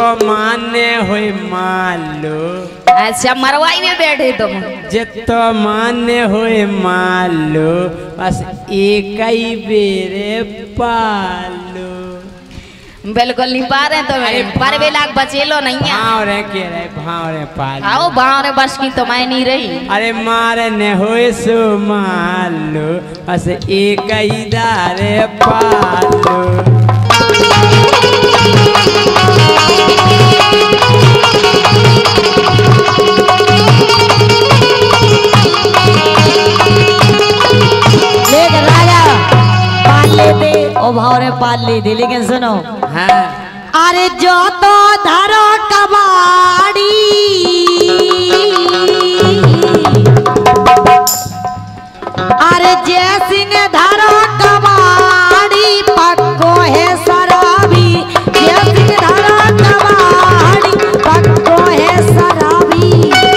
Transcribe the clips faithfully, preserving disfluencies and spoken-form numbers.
माने हुई मान लो। अच्छा मरवाई में बैठे तुम। जितो माने हुई मान लो, बस एक ही बेरे पालो। बिल्कुल नहीं पा रहे तुम्हें, पर वे लाख बचेलो नहीं है। भाव रे के रे भाव रे पालो। आओ भाव रे बस की तो मैं नहीं रही। अरे मारे ने होए सो मान लो, बस एक ही दारे पालो। लेकिन राजा पाल लेते ओ भावरे पाल लेते, लेकिन सुनो हाँ। अरे जो तो धरो कबाड़ी, अरे जय सिंह धरो कबाड़ी पक्को है शराबी, जय सिंह धरो कबाड़ी पक्को है शराबी।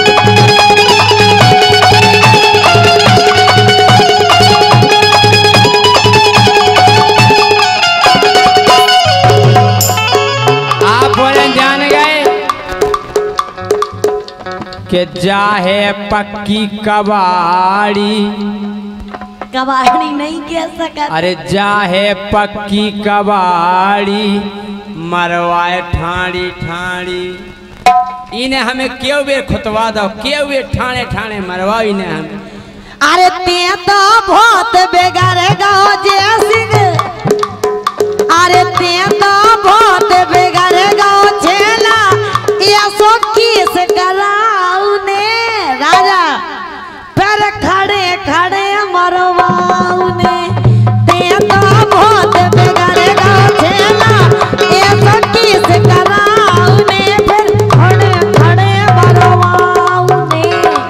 के जाहे पक्की कबाड़ी, कबाड़ी नहीं कह सकता। अरे जाहे पक्की कबाड़ी मरवाए ठाणी ठाणी। इन्हें हमें क्यों बेर खुतवा दो, क्यों बेर ठाणे ठाणे मरवाओ इन्हें हमें। अरे ते तो बहुत बेगारेगा जय सिंह, अरे ते तो बहुत बेगारेगा छेला, ये सो किस कराउने राजा पर खड़े खड़े मरवाउने। ते तो बहुत बेगारेगा छेला, ये सो किस कराउने फिर खड़े खड़े मरवाउने।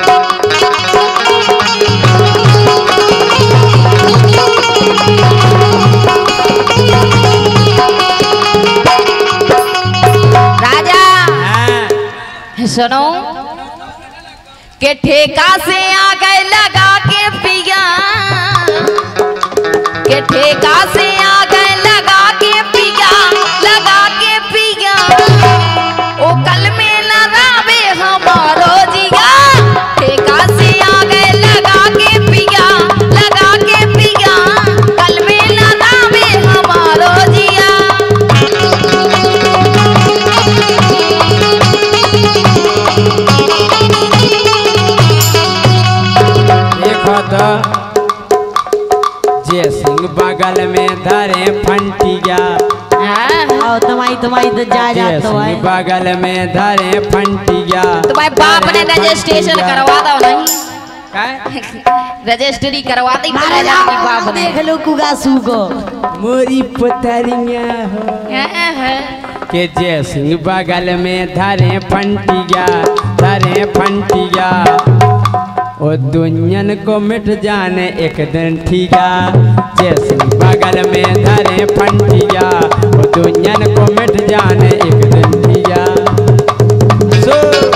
सुनो के ठेका से आ गए लगा के पिया, के ठेका से आ गए लगा के पिया, लगा के पिया। ओ कल में न रावे हमारो जिया, ठेका से आ गए लगा के पिया, लगा के पिया। कल में न रावे हमारो जिया। जय सिंह बगल में धरे फंटिया, तुम्हारी तुम्हारी तो जा जा तो है। बगल में धरे फंटिया, तुम्हारे बाप ने रजिस्ट्रेशन करवा दो नहीं, रजिस्ट्री करवा दी बाप ने। देख लो कुगासू को मोरी पतरिया हो के जय सिंह बगल में धरे फंटिया, धरे फंटिया। ओ दुनियन को मिट जाने एक दिन ठीका, जय सिंह बगल में धरे फंटिया। ओ दुनियन को मिट जाने एक दिन ठीका। सो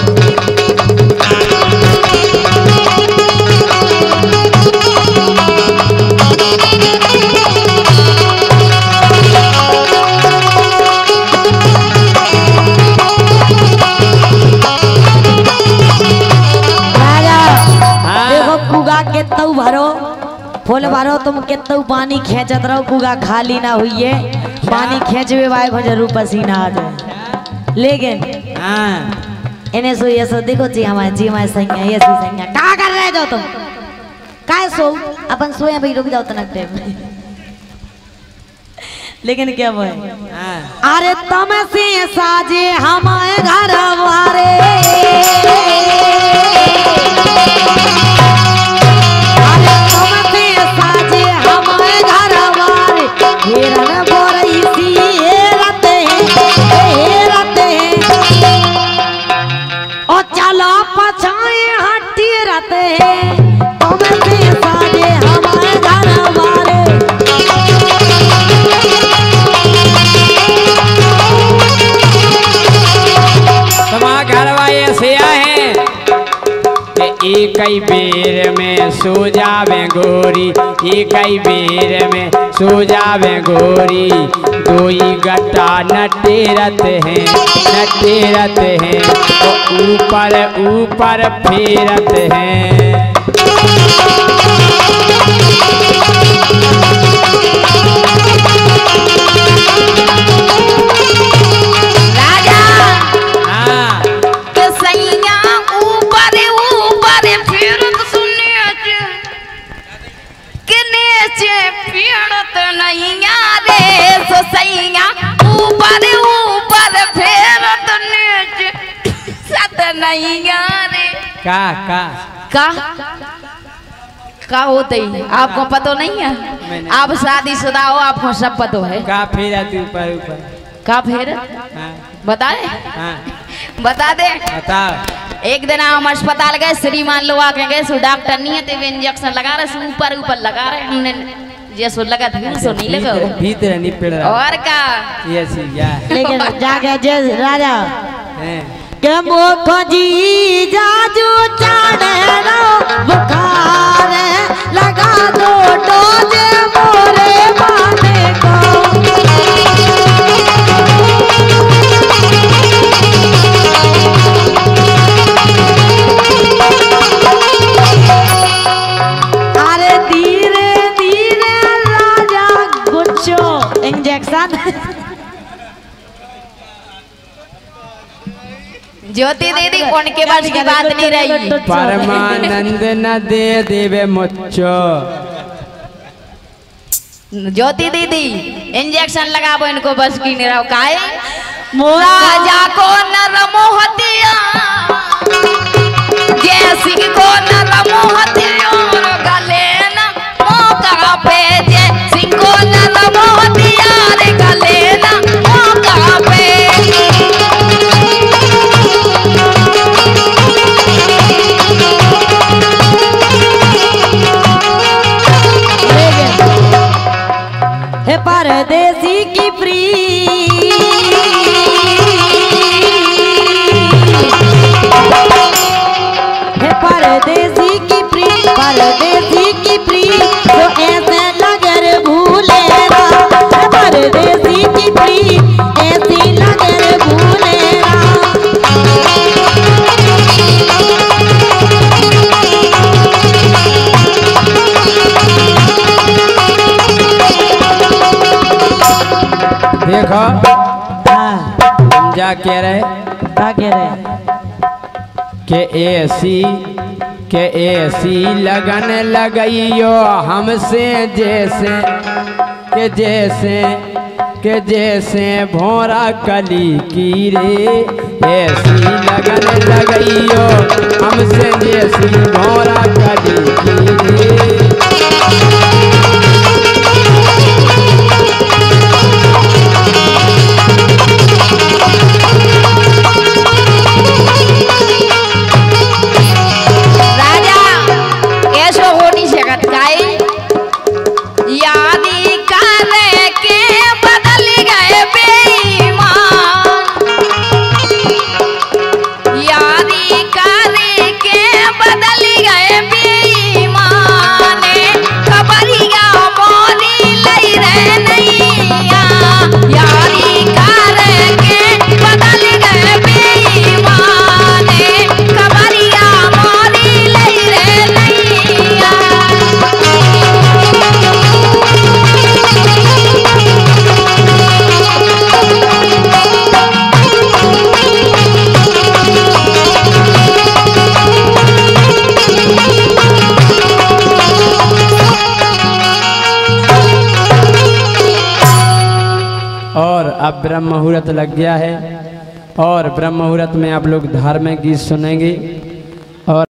केतऊ भरो फूल भरो, तुम केतऊ पानी खेचत रहो, कुगा खाली ना हुई पानी खेचवे वाय को जरूर पसीना आ जाए। लेकिन हाँ इन्हें सो ये सो देखो जी हमारे जी हमारे सैया ये सी सैया क्या कर रहे हो तुम, काय सो अपन सोया भाई रुक जाओ तनक टाइम। लेकिन क्या वो है, अरे तुम से साजे हमारे घर वारे, अरे तुम से साजे हमारे घर वारे। हिरन बोरई सी हेरते हैं, हेरते हैं। ओ चलो पछाए हटी रहते हैं, तुम से साजे हमारे घर वारे। तुम्हारा घर वाले ऐसे आए हैं सो जावे गोरी, एक ही बेर में सो जावे गोरी। दोई गट्टा नटेरत हैं, नटेरत हैं, तो ऊपर ऊपर फेरत हैं। राजा हाँ के सैया ऊपर ऊपर फेरत सुने के नीचे फेरत नहीं रे। सो सैया ऊपर ऊपर फेरत नीचे सत नहीं रे। का का का का होते ही आपको पता नहीं है? आप शादीशुदा हो, आपको सब पता है। का फेरा तू ऊपर ऊपर का फेर हाँ बताए हाँ बता दे। बताओ। एक दिन हम अस्पताल गए, श्रीमान लोग आके गए, सो डॉक्टर नहीं है तो इंजेक्शन लगा रहे, सो ऊपर ऊपर लगा रहे। हमने जैसो लगा था सो नहीं लगा भीतर नहीं पेड़ रहा और का ये सीया। लेकिन जाके जय राजा हैं के मुख जी जाजू चाड़े रो बुखार लगा दो डोज मोरे माने को। अरे धीरे धीरे राजा गुच्छो इंजेक्शन। ज्योति दीदी उनके बस की बात नहीं रही। परमानंद न दे देवे मुच्छो। ज्योति दीदी इंजेक्शन लगाबो, इनको बस की नहीं रहो। काहे राजा को नरमोहतिया जैसी को नरमोहतिया गले न मौका पे जैसी को नरमोहतिया रे गले न मौका पे। हे परदेसी की प्री हे परदेसी की प्री परदेसी की प्री तो ऐसे नगर भूलेगा। हे परदेसी की प्री ऐसी नगर भूलेगा। देखो हाँ हम जा कह रहे क्या कह रहे के ऐसी के ऐसी लगन लगइयो हमसे जैसे के जैसे के जैसे भोरा कली की रे। ऐसी लगन लगइयो हमसे जैसी भोरा कली की रे। अब ब्रह्म मुहूर्त लग गया है और ब्रह्म मुहूर्त में आप लोग धार्मिक गीत सुनेंगे।